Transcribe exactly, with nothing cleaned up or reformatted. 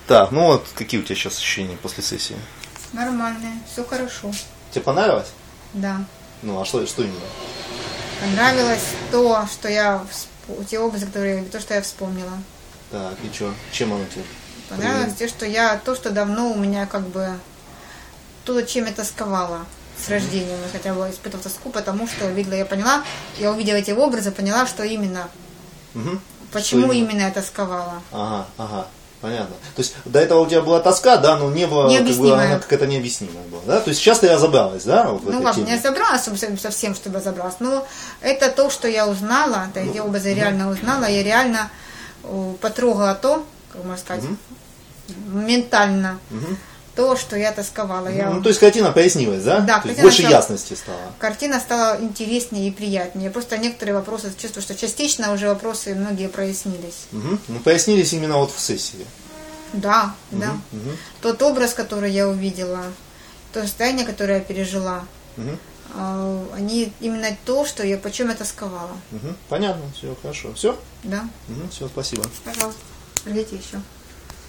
Так, ну вот какие у тебя сейчас ощущения после сессии? Нормальные, все хорошо. Тебе понравилось? Да. Ну, а что, что именно? Понравилось то, что я, всп- те образы, которые, то, что я вспомнила. Так, и что? Чем оно тебе? Понравилось то, что я, то, что давно у меня как бы, то, чем я тосковала с рождения, я хотя бы испытывала тоску, потому что видела, я поняла, я увидела эти образы, поняла, что именно, Угу. почему Что именно? именно я тосковала. Ага, ага, понятно. То есть до этого у тебя была тоска, да, но не было, как бы, она какая-то необъяснимая была, да? То есть сейчас ты разобралась, да? Вот в Ну этой как, теме? не разобралась совсем, совсем, чтобы разобралась, но это то, что я узнала, это эти образы реально узнала, я реально э, потрогала то, как можно сказать, Угу. ментально, Угу. то, что я тосковала. Я... Ну, то есть картина прояснилась, да? Да, то есть картина больше стала... ясности стало. Картина стала интереснее и приятнее. Просто некоторые вопросы, чувствую, что частично уже вопросы многие прояснились. Угу. Ну, прояснились именно вот в сессии. Да, Угу. да. Угу. Тот образ, который я увидела, то состояние, которое я пережила, Угу. э, они именно то, что я, почему я тосковала. Угу. Понятно, все хорошо. Все? Да, Угу. Все, спасибо. пожалуйста, приходите еще.